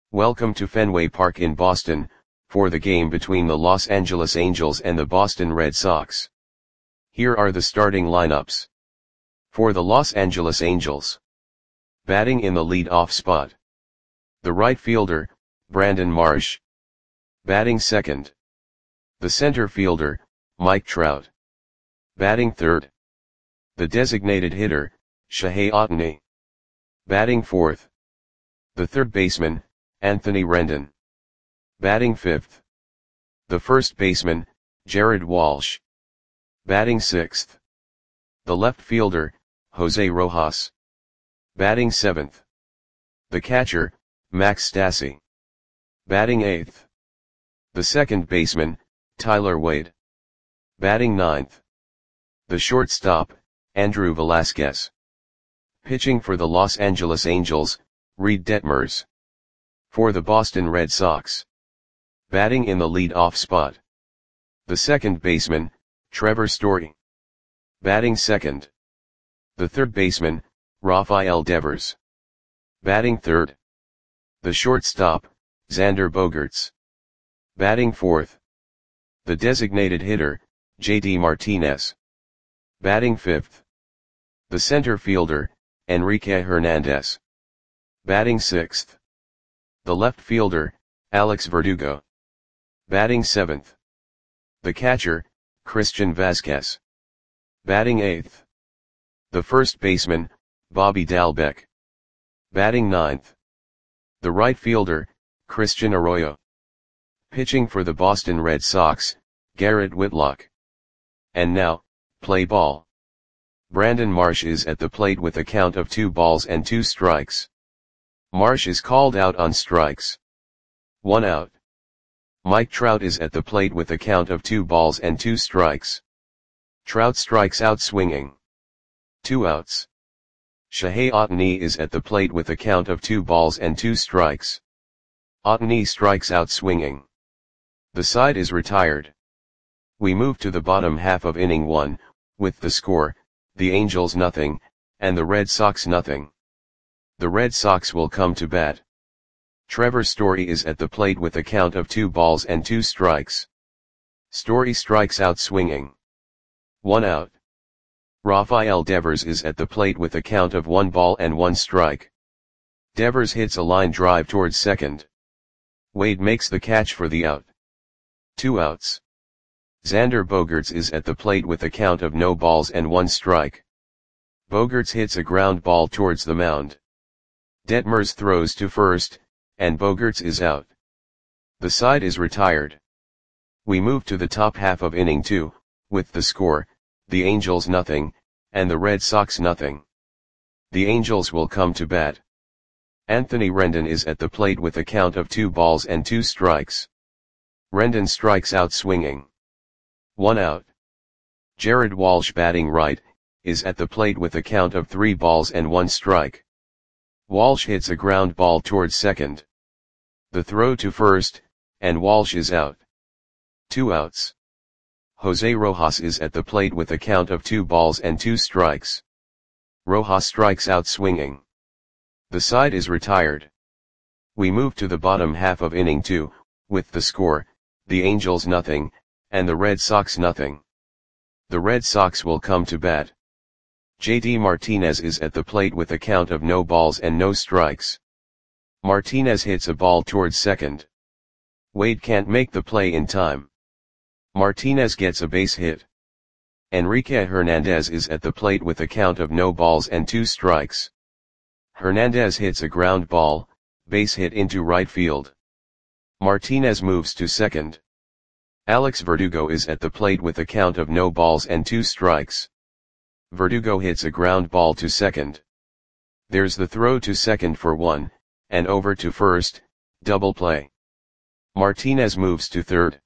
Welcome to Fenway Park in Boston, for the game between the Los Angeles Angels and the Boston Red Sox. Here are the starting lineups. For the Los Angeles Angels. Batting in the lead-off spot. The right fielder, Brandon Marsh. Batting second. The center fielder, Mike Trout. Batting third. The designated hitter, Shohei Ohtani. Batting fourth. The third baseman, Anthony Rendon. Batting fifth. The first baseman, Jared Walsh. Batting sixth. The left fielder, Jose Rojas. Batting seventh. The catcher, Max Stassi. Batting eighth. The second baseman, Tyler Wade. Batting ninth. The shortstop, Andrew Velasquez. Pitching for the Los Angeles Angels, Reed Detmers. For the Boston Red Sox. Batting in the lead-off spot. The second baseman, Trevor Story. Batting second. The third baseman, Rafael Devers. Batting third. The shortstop, Xander Bogaerts. Batting fourth. The designated hitter, JD Martinez. Batting fifth. The center fielder, Enrique Hernandez. Batting sixth. The left fielder, Alex Verdugo. Batting seventh. The catcher, Christian Vazquez. Batting eighth. The first baseman, Bobby Dalbec. Batting ninth. The right fielder, Christian Arroyo. Pitching for the Boston Red Sox, Garrett Whitlock. And now, play ball. Brandon Marsh is at the plate with a count of 2 balls and 2 strikes. Marsh is called out on strikes. 1 out. Mike Trout is at the plate with a count of 2 balls and 2 strikes. Trout strikes out swinging. 2 outs. Shohei Ohtani is at the plate with a count of 2 balls and 2 strikes. Ohtani strikes out swinging. The side is retired. We move to the bottom half of inning 1, with the score, the Angels nothing, and the Red Sox nothing. The Red Sox will come to bat. Trevor Story is at the plate with a count of 2 balls and 2 strikes. Story strikes out swinging. 1 out. Rafael Devers is at the plate with a count of 1 ball and 1 strike. Devers hits a line drive towards second. Wade makes the catch for the out. 2 outs. Xander Bogaerts is at the plate with a count of no balls and 1 strike. Bogaerts hits a ground ball towards the mound. Detmers throws to first, and Bogaerts is out. The side is retired. We move to the top half of inning 2, with the score, the Angels nothing, and the Red Sox nothing. The Angels will come to bat. Anthony Rendon is at the plate with a count of 2 balls and 2 strikes. Rendon strikes out swinging. 1 out. Jared Walsh batting right, is at the plate with a count of 3 balls and 1 strike. Walsh hits a ground ball towards second. The throw to first, and Walsh is out. 2 outs. Jose Rojas is at the plate with a count of 2 balls and 2 strikes. Rojas strikes out swinging. The side is retired. We move to the bottom half of inning 2, with the score, the Angels nothing, and the Red Sox nothing. The Red Sox will come to bat. JD Martinez is at the plate with a count of no balls and no strikes. Martinez hits a ball towards second. Wade can't make the play in time. Martinez gets a base hit. Enrique Hernandez is at the plate with a count of no balls and 2 strikes. Hernandez hits a ground ball, base hit into right field. Martinez moves to second. Alex Verdugo is at the plate with a count of no balls and 2 strikes. Verdugo hits a ground ball to second. There's the throw to second for 1, and over to first, double play. Martinez moves to third.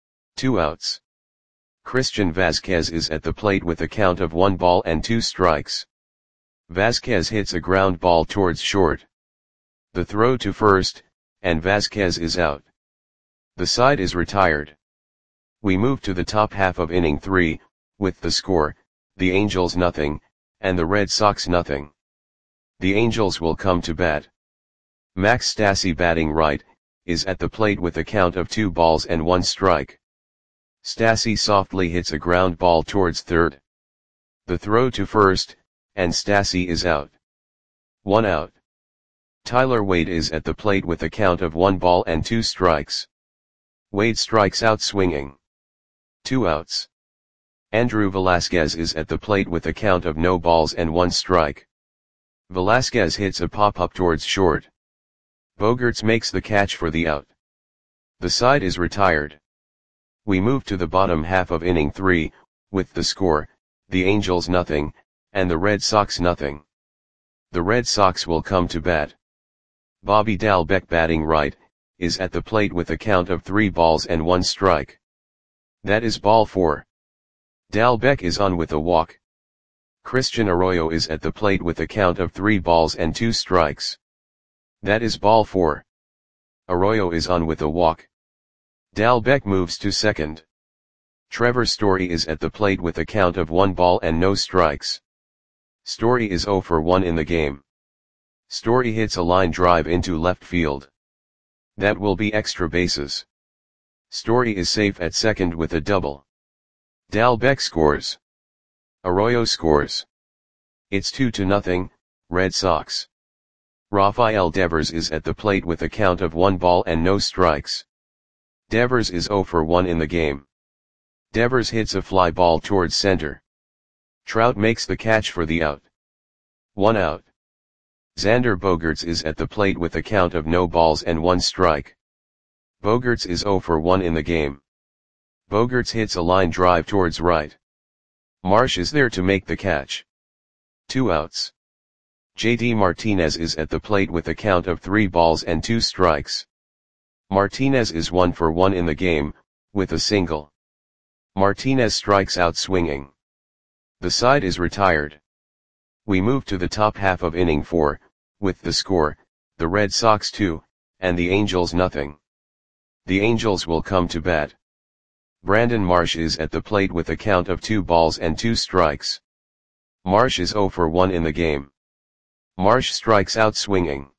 2 outs. Christian Vazquez is at the plate with a count of 1 ball and 2 strikes. Vazquez hits a ground ball towards short. The throw to first, and Vazquez is out. The side is retired. We move to the top half of inning 3, with the score, the Angels nothing, and the Red Sox nothing. The Angels will come to bat. Max Stassi batting right, is at the plate with a count of 2 balls and 1 strike. Stassi softly hits a ground ball towards third. The throw to first, and Stassi is out. 1 out. Tyler Wade is at the plate with a count of 1 ball and 2 strikes. Wade strikes out swinging. 2 outs. Andrew Velasquez is at the plate with a count of no balls and 1 strike. Velasquez hits a pop-up towards short. Bogaerts makes the catch for the out. The side is retired. We move to the bottom half of inning 3, with the score, the Angels nothing, and the Red Sox nothing. The Red Sox will come to bat. Bobby Dalbec batting right, is at the plate with a count of 3 balls and 1 strike. That is ball 4. Dalbec is on with a walk. Christian Arroyo is at the plate with a count of 3 balls and 2 strikes. That is ball 4. Arroyo is on with a walk. Dalbec moves to second. Trevor Story is at the plate with a count of 1 ball and no strikes. Story is 0 for 1 in the game. Story hits a line drive into left field. That will be extra bases. Story is safe at second with a double. Dalbec scores. Arroyo scores. It's 2-0, Red Sox. Rafael Devers is at the plate with a count of 1 ball and no strikes. Devers is 0 for 1 in the game. Devers hits a fly ball towards center. Trout makes the catch for the out. 1 out. Xander Bogaerts is at the plate with a count of no balls and 1 strike. Bogaerts is 0 for 1 in the game. Bogaerts hits a line drive towards right. Marsh is there to make the catch. 2 outs. JD Martinez is at the plate with a count of 3 balls and 2 strikes. Martinez is 1 for 1 in the game, with a single. Martinez strikes out swinging. The side is retired. We move to the top half of inning 4, with the score, the Red Sox 2, and the Angels nothing. The Angels will come to bat. Brandon Marsh is at the plate with a count of 2 balls and 2 strikes. Marsh is 0 for 1 in the game. Marsh strikes out swinging.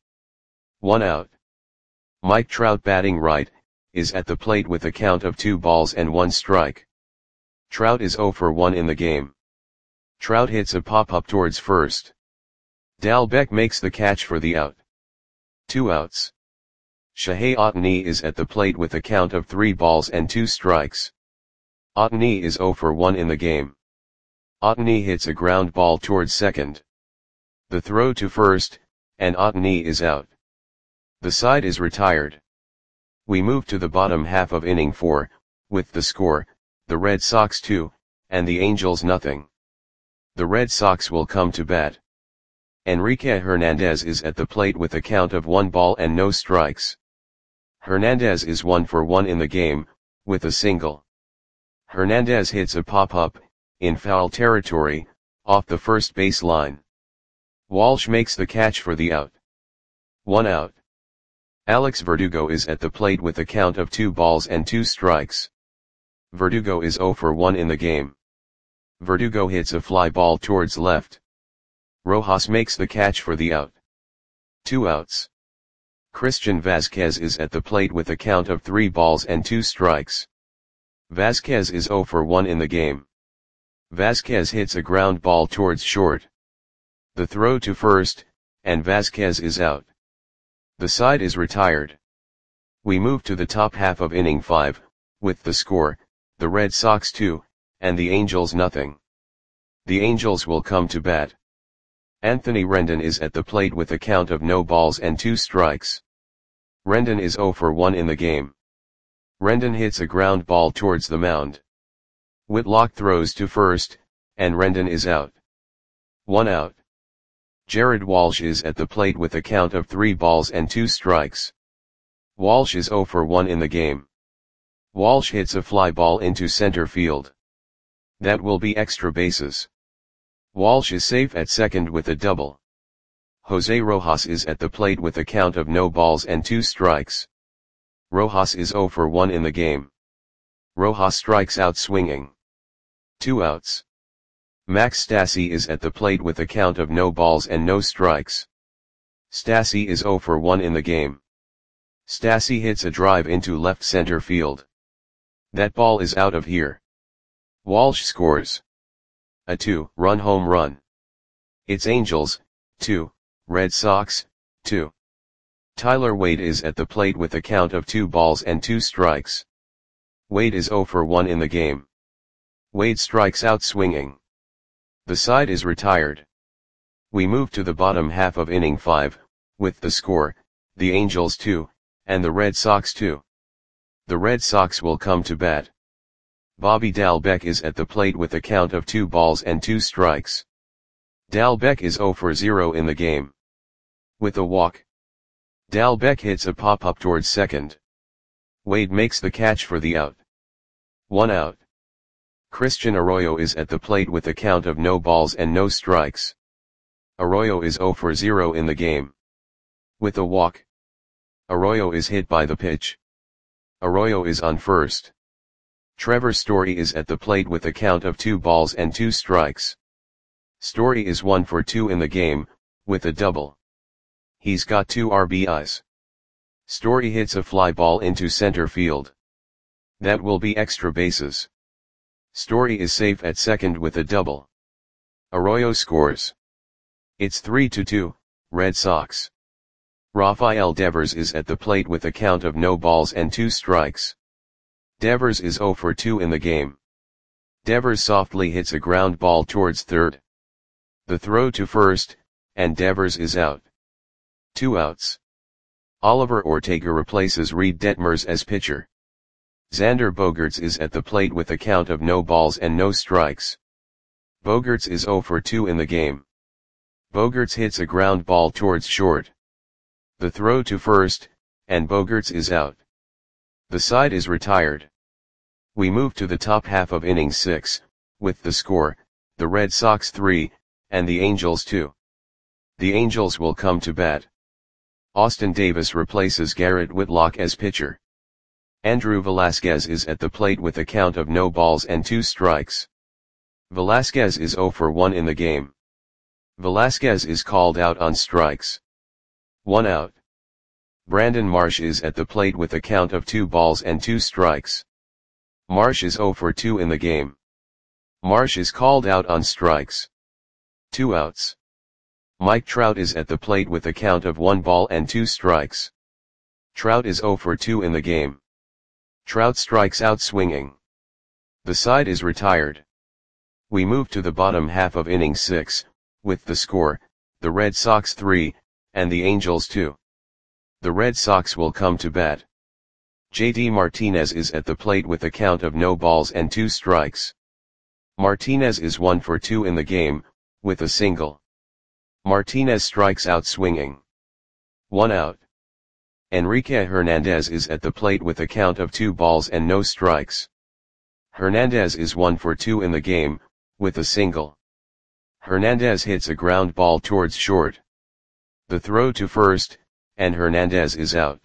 1 out. Mike Trout batting right, is at the plate with a count of 2 balls and 1 strike. Trout is 0 for 1 in the game. Trout hits a pop-up towards first. Dalbec makes the catch for the out. 2 outs. Shohei Ohtani is at the plate with a count of 3 balls and 2 strikes. Ohtani is 0 for 1 in the game. Ohtani hits a ground ball towards second. The throw to first, and Ohtani is out. The side is retired. We move to the bottom half of inning 4, with the score, the Red Sox 2, and the Angels nothing. The Red Sox will come to bat. Enrique Hernandez is at the plate with a count of 1 ball and no strikes. Hernandez is 1 for 1 in the game, with a single. Hernandez hits a pop-up, in foul territory, off the first base line. Walsh makes the catch for the out. 1 out. Alex Verdugo is at the plate with a count of 2 balls and 2 strikes. Verdugo is 0 for 1 in the game. Verdugo hits a fly ball towards left. Rojas makes the catch for the out. 2 outs. Christian Vazquez is at the plate with a count of 3 balls and 2 strikes. Vazquez is 0 for 1 in the game. Vazquez hits a ground ball towards short. The throw to first, and Vazquez is out. The side is retired. We move to the top half of inning 5, with the score, the Red Sox 2, and the Angels nothing. The Angels will come to bat. Anthony Rendon is at the plate with a count of no balls and 2 strikes. Rendon is 0 for 1 in the game. Rendon hits a ground ball towards the mound. Whitlock throws to first, and Rendon is out. 1 out. Jared Walsh is at the plate with a count of 3 balls and 2 strikes. Walsh is 0 for 1 in the game. Walsh hits a fly ball into center field. That will be extra bases. Walsh is safe at second with a double. Jose Rojas is at the plate with a count of no balls and 2 strikes. Rojas is 0 for 1 in the game. Rojas strikes out swinging. 2 outs. Max Stassi is at the plate with a count of no balls and no strikes. Stassi is 0 for 1 in the game. Stassi hits a drive into left center field. That ball is out of here. Walsh scores a 2-run home run. It's Angels, 2, Red Sox, 2. Tyler Wade is at the plate with a count of 2 balls and 2 strikes. Wade is 0 for 1 in the game. Wade strikes out swinging. The side is retired. We move to the bottom half of inning 5, with the score, the Angels 2, and the Red Sox 2. The Red Sox will come to bat. Bobby Dalbec is at the plate with a count of 2 balls and 2 strikes. Dalbec is 0 for 0 in the game. With a walk, Dalbec hits a pop-up towards second. Wade makes the catch for the out. 1 out. Christian Arroyo is at the plate with a count of no balls and no strikes. Arroyo is 0 for 0 in the game. With a walk, Arroyo is hit by the pitch. Arroyo is on first. Trevor Story is at the plate with a count of 2 balls and 2 strikes. Story is 1 for 2 in the game, with a double. He's got 2 RBIs. Story hits a fly ball into center field. That will be extra bases. Story is safe at second with a double. Arroyo scores. It's 3-2, Red Sox. Rafael Devers is at the plate with a count of no balls and 2 strikes. Devers is 0 for 2 in the game. Devers softly hits a ground ball towards third. The throw to first, and Devers is out. 2 outs. Oliver Ortega replaces Reed Detmers as pitcher. Xander Bogaerts is at the plate with a count of no balls and no strikes. Bogaerts is 0 for 2 in the game. Bogaerts hits a ground ball towards short. The throw to first, and Bogaerts is out. The side is retired. We move to the top half of inning 6, with the score, the Red Sox 3, and the Angels 2. The Angels will come to bat. Austin Davis replaces Garrett Whitlock as pitcher. Andrew Velasquez is at the plate with a count of no balls and 2 strikes. Velasquez is 0 for 1 in the game. Velasquez is called out on strikes. 1 out. Brandon Marsh is at the plate with a count of 2 balls and 2 strikes. Marsh is 0 for 2 in the game. Marsh is called out on strikes. 2 outs. Mike Trout is at the plate with a count of 1 ball and 2 strikes. Trout is 0 for 2 in the game. Trout strikes out swinging. The side is retired. We move to the bottom half of inning 6, with the score, the Red Sox 3, and the Angels 2. The Red Sox will come to bat. JD Martinez is at the plate with a count of no balls and 2 strikes. Martinez is 1 for 2 in the game, with a single. Martinez strikes out swinging. 1 out. Enrique Hernandez is at the plate with a count of 2 balls and no strikes. Hernandez is 1 for 2 in the game, with a single. Hernandez hits a ground ball towards short. The throw to first, and Hernandez is out.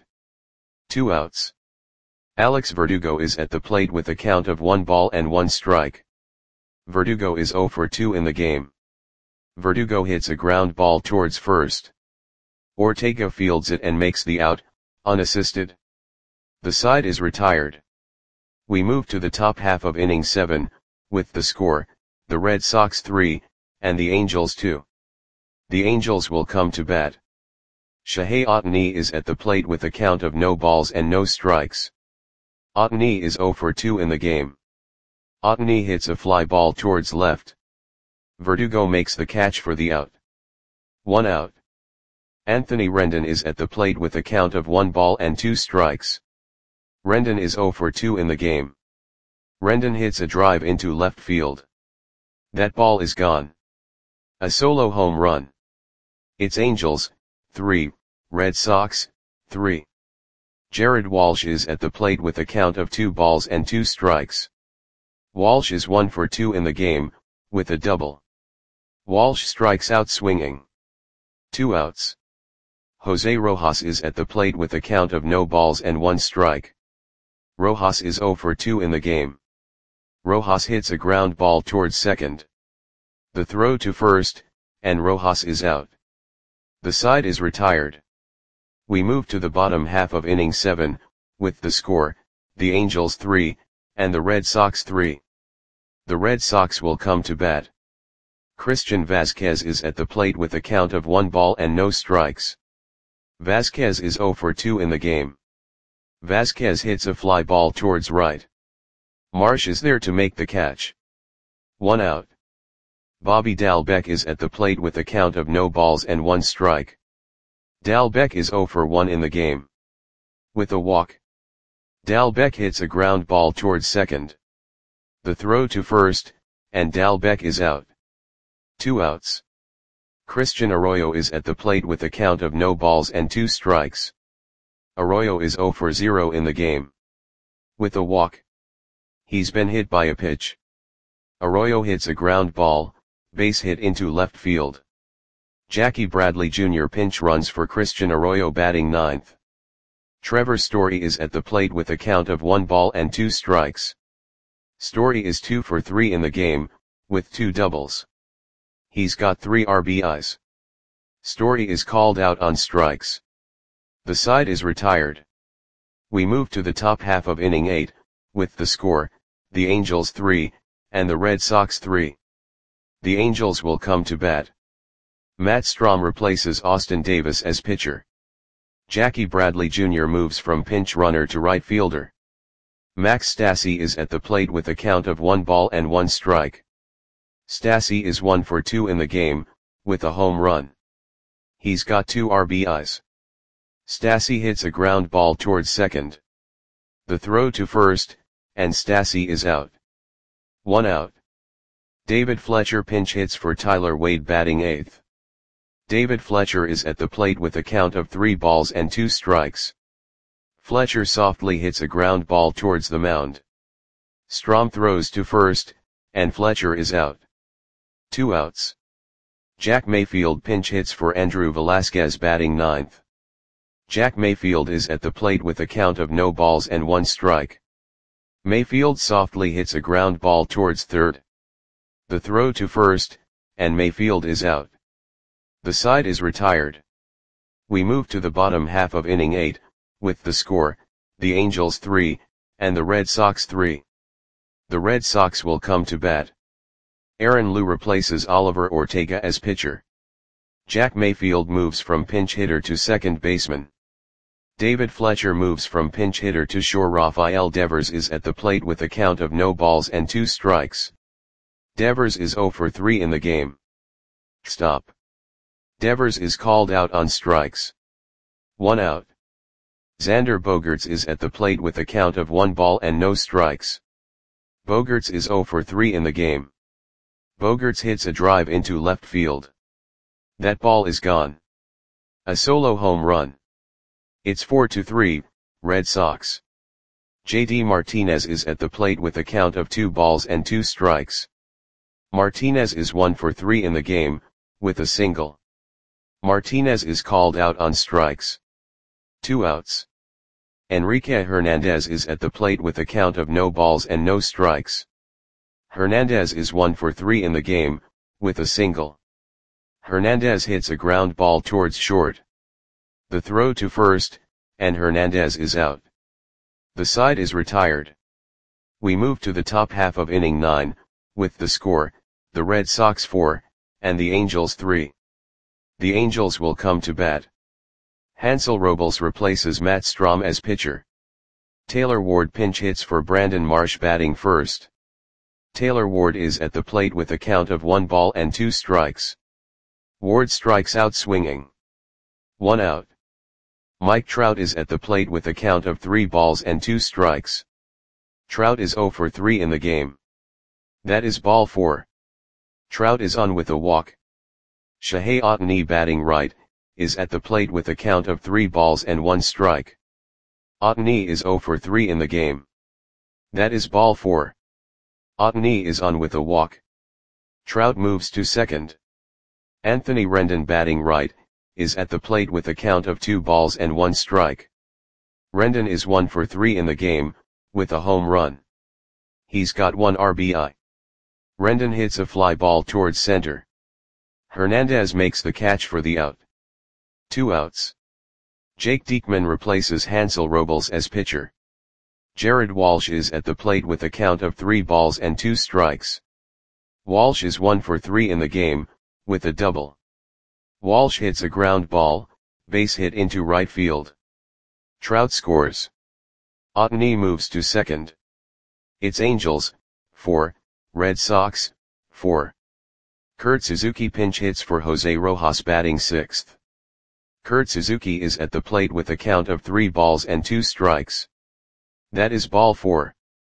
2 outs. Alex Verdugo is at the plate with a count of 1 ball and 1 strike. Verdugo is 0 for 2 in the game. Verdugo hits a ground ball towards first. Ortega fields it and makes the out, unassisted. The side is retired. We move to the top half of inning 7, with the score, the Red Sox 3, and the Angels 2. The Angels will come to bat. Shohei Ohtani is at the plate with a count of no balls and no strikes. Ohtani is 0 for 2 in the game. Ohtani hits a fly ball towards left. Verdugo makes the catch for the out. 1 out. Anthony Rendon is at the plate with a count of 1 ball and 2 strikes. Rendon is 0 for 2 in the game. Rendon hits a drive into left field. That ball is gone. A solo home run. It's Angels, 3, Red Sox, 3. Jared Walsh is at the plate with a count of 2 balls and 2 strikes. Walsh is 1 for 2 in the game, with a double. Walsh strikes out swinging. 2 outs. Jose Rojas is at the plate with a count of no balls and 1 strike. Rojas is 0 for 2 in the game. Rojas hits a ground ball towards second. The throw to first, and Rojas is out. The side is retired. We move to the bottom half of inning 7, with the score, the Angels 3, and the Red Sox 3. The Red Sox will come to bat. Christian Vazquez is at the plate with a count of 1 ball and no strikes. Vazquez is 0 for 2 in the game. Vazquez hits a fly ball towards right. Marsh is there to make the catch. 1 out. Bobby Dalbec is at the plate with a count of no balls and 1 strike. Dalbec is 0 for 1 in the game. With a walk. Dalbec hits a ground ball towards second. The throw to first, and Dalbec is out. 2 outs. Christian Arroyo is at the plate with a count of no balls and 2 strikes. Arroyo is 0 for 0 in the game. With a walk. He's been hit by a pitch. Arroyo hits a ground ball, base hit into left field. Jackie Bradley Jr. pinch runs for Christian Arroyo batting 9th. Trevor Story is at the plate with a count of 1 ball and 2 strikes. Story is 2 for 3 in the game, with 2 doubles. He's got 3 RBIs. Story is called out on strikes. The side is retired. We move to the top half of inning 8, with the score, the Angels 3, and the Red Sox 3. The Angels will come to bat. Matt Strahm replaces Austin Davis as pitcher. Jackie Bradley Jr. moves from pinch runner to right fielder. Max Stassi is at the plate with a count of 1 ball and 1 strike. Stassi is 1 for 2 in the game, with a home run. He's got 2 RBIs. Stassi hits a ground ball towards second. The throw to first, and Stassi is out. 1 out. David Fletcher pinch hits for Tyler Wade batting 8th. David Fletcher is at the plate with a count of 3 balls and 2 strikes. Fletcher softly hits a ground ball towards the mound. Strahm throws to first, and Fletcher is out. 2 outs. Jack Mayfield pinch hits for Andrew Velasquez batting 9th. Jack Mayfield is at the plate with a count of no balls and 1 strike. Mayfield softly hits a ground ball towards third. The throw to first, and Mayfield is out. The side is retired. We move to the bottom half of inning 8, with the score, the Angels 3, and the Red Sox 3. The Red Sox will come to bat. Aaron Lew replaces Oliver Ortega as pitcher. Jack Mayfield moves from pinch hitter to second baseman. David Fletcher moves from pinch hitter to shore. Rafael Devers is at the plate with a count of no balls and 2 strikes. Devers is 0 for 3 in the game. Stop. Devers is called out on strikes. 1 out. Xander Bogaerts is at the plate with a count of 1 ball and no strikes. Bogaerts is 0 for 3 in the game. Bogaerts hits a drive into left field. That ball is gone. A solo home run. It's 4-3, Red Sox. JD Martinez is at the plate with a count of 2 balls and 2 strikes. Martinez is 1 for 3 in the game, with a single. Martinez is called out on strikes. 2 outs. Enrique Hernandez is at the plate with a count of no balls and no strikes. Hernandez is 1 for 3 in the game, with a single. Hernandez hits a ground ball towards short. The throw to first, and Hernandez is out. The side is retired. We move to the top half of inning 9, with the score, the Red Sox 4, and the Angels 3. The Angels will come to bat. Hansel Robles replaces Matt Strahm as pitcher. Taylor Ward pinch hits for Brandon Marsh batting first. Taylor Ward is at the plate with a count of 1 ball and 2 strikes. Ward strikes out swinging. 1 out. Mike Trout is at the plate with a count of 3 balls and 2 strikes. Trout is 0 for 3 in the game. That is ball 4. Trout is on with a walk. Shohei Ohtani batting right, is at the plate with a count of 3 balls and 1 strike. Ohtani is 0 for 3 in the game. That is ball 4. Ohtani is on with a walk. Trout moves to second. Anthony Rendon batting right, is at the plate with a count of 2 balls and 1 strike. Rendon is 1 for 3 in the game, with a home run. He's got 1 RBI. Rendon hits a fly ball towards center. Hernandez makes the catch for the out. 2 outs. Jake Diekman replaces Hansel Robles as pitcher. Jared Walsh is at the plate with a count of 3 balls and 2 strikes. Walsh is 1 for 3 in the game, with a double. Walsh hits a ground ball, base hit into right field. Trout scores. Otani moves to second. It's Angels, 4, Red Sox, 4. Kurt Suzuki pinch hits for Jose Rojas batting 6th. Kurt Suzuki is at the plate with a count of 3 balls and 2 strikes. That is ball 4.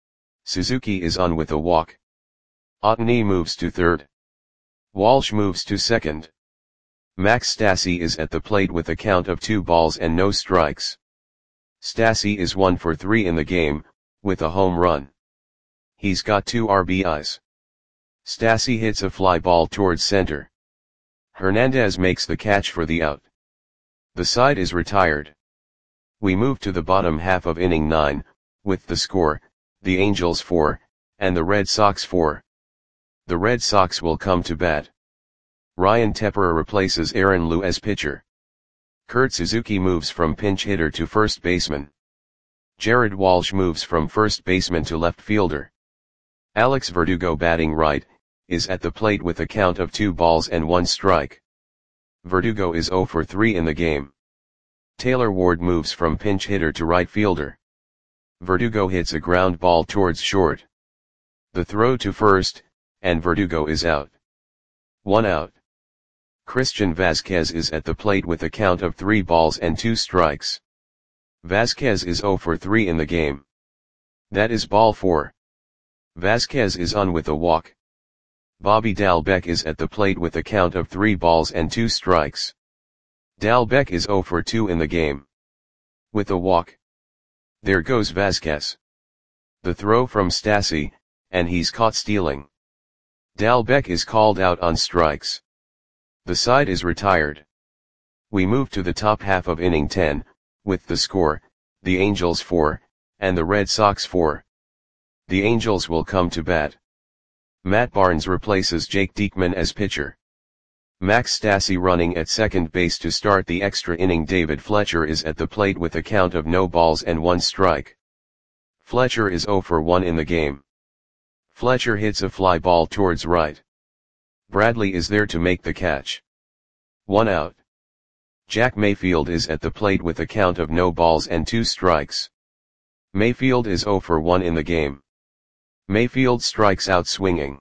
Suzuki is on with a walk. Otani moves to third. Walsh moves to second. Max Stassi is at the plate with a count of 2 balls and no strikes. Stassi is 1 for 3 in the game, with a home run. He's got 2 RBIs. Stassi hits a fly ball towards center. Hernandez makes the catch for the out. The side is retired. We move to the bottom half of inning 9, with the score, the Angels 4, and the Red Sox 4. The Red Sox will come to bat. Ryan Tepera replaces Aaron Lu as pitcher. Kurt Suzuki moves from pinch hitter to first baseman. Jared Walsh moves from first baseman to left fielder. Alex Verdugo batting right, is at the plate with a count of 2 balls and 1 strike. Verdugo is 0 for 3 in the game. Taylor Ward moves from pinch hitter to right fielder. Verdugo hits a ground ball towards short. The throw to first, and Verdugo is out. 1 out. Christian Vazquez is at the plate with a count of 3 balls and 2 strikes. Vazquez is 0 for 3 in the game. That is ball 4. Vazquez is on with a walk. Bobby Dalbec is at the plate with a count of 3 balls and 2 strikes. Dalbec is 0 for 2 in the game. With a walk. There goes Vazquez. The throw from Stassi, and he's caught stealing. Dalbec is called out on strikes. The side is retired. We move to the top half of inning 10, with the score, the Angels 4, and the Red Sox 4. The Angels will come to bat. Matt Barnes replaces Jake Diekman as pitcher. Max Stassi running at second base to start the extra inning. David Fletcher is at the plate with a count of no balls and 1 strike. Fletcher is 0 for 1 in the game. Fletcher hits a fly ball towards right. Bradley is there to make the catch. 1 out. Jack Mayfield is at the plate with a count of no balls and 2 strikes. Mayfield is 0 for 1 in the game. Mayfield strikes out swinging.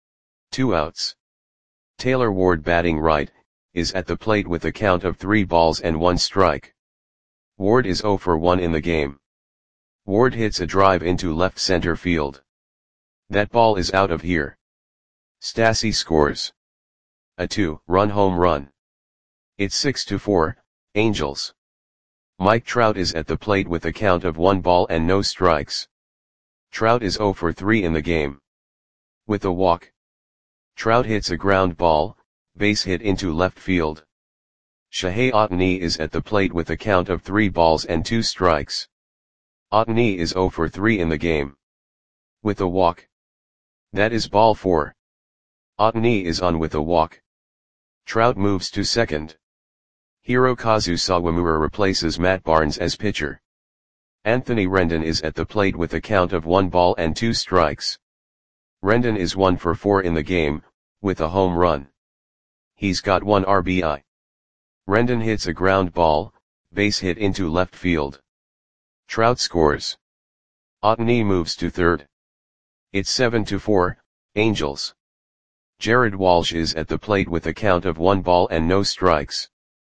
2 outs. Taylor Ward batting right, is at the plate with a count of 3 balls and 1 strike. Ward is 0 for 1 in the game. Ward hits a drive into left center field. That ball is out of here. Stassi scores a 2-run home run. It's 6-4, Angels. Mike Trout is at the plate with a count of 1 ball and no strikes. Trout is 0 for 3 in the game. With a walk. Trout hits a ground ball, base hit into left field. Shohei Ohtani is at the plate with a count of 3 balls and 2 strikes. Ohtani is 0 for 3 in the game. With a walk. That is ball 4. Ohtani is on with a walk. Trout moves to second. Hirokazu Sawamura replaces Matt Barnes as pitcher. Anthony Rendon is at the plate with a count of 1 ball and 2 strikes. Rendon is 1 for 4 in the game, with a home run. He's got 1 RBI. Rendon hits a ground ball, base hit into left field. Trout scores. Ohtani moves to third. It's 7-4, Angels. Jared Walsh is at the plate with a count of 1 ball and no strikes.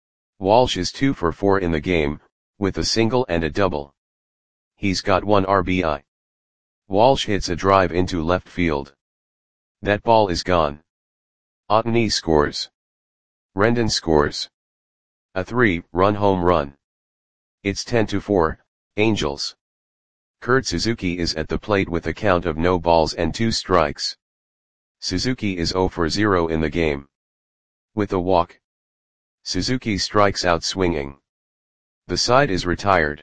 Walsh is 2 for 4 in the game, with a single and a double. He's got 1 RBI. Walsh hits a drive into left field. That ball is gone. Ohtani scores. Rendon scores a 3-run home run. It's 10-4, Angels. Kurt Suzuki is at the plate with a count of no balls and 2 strikes. Suzuki is 0 for 0 in the game. With a walk. Suzuki strikes out swinging. The side is retired.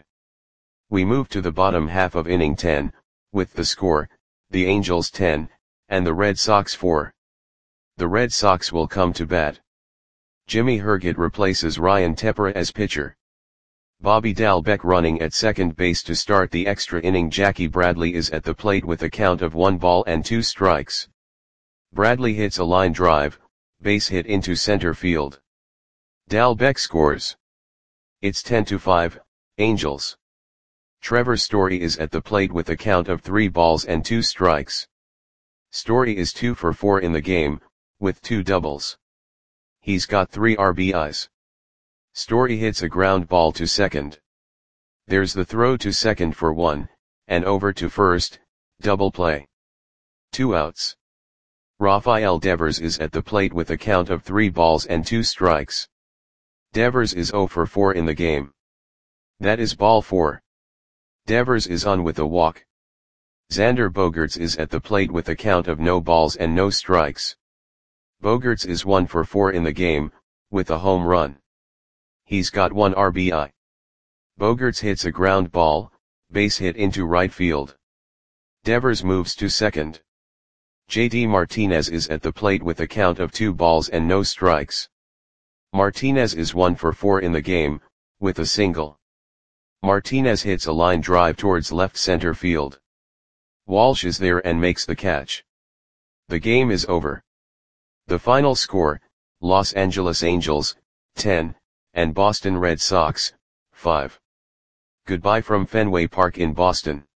We move to the bottom half of inning 10, with the score, the Angels 10, and the Red Sox 4. The Red Sox will come to bat. Jimmy Herget replaces Ryan Tepera as pitcher. Bobby Dalbec running at second base to start the extra inning. Jackie Bradley is at the plate with a count of 1 ball and 2 strikes. Bradley hits a line drive, base hit into center field. Dalbec scores. It's 10-5, Angels. Trevor Story is at the plate with a count of 3 balls and 2 strikes. Story is 2 for 4 in the game, with 2 doubles. He's got 3 RBIs. Story hits a ground ball to second. There's the throw to second for 1, and over to first, double play. 2 outs. Rafael Devers is at the plate with a count of 3 balls and 2 strikes. Devers is 0 for 4 in the game. That is ball 4. Devers is on with a walk. Xander Bogaerts is at the plate with a count of no balls and no strikes. Bogaerts is 1 for 4 in the game, with a home run. He's got 1 RBI. Bogaerts hits a ground ball, base hit into right field. Devers moves to second. JD Martinez is at the plate with a count of 2 balls and no strikes. Martinez is 1 for 4 in the game, with a single. Martinez hits a line drive towards left center field. Walsh is there and makes the catch. The game is over. The final score, Los Angeles Angels, 10, and Boston Red Sox, 5. Goodbye from Fenway Park in Boston.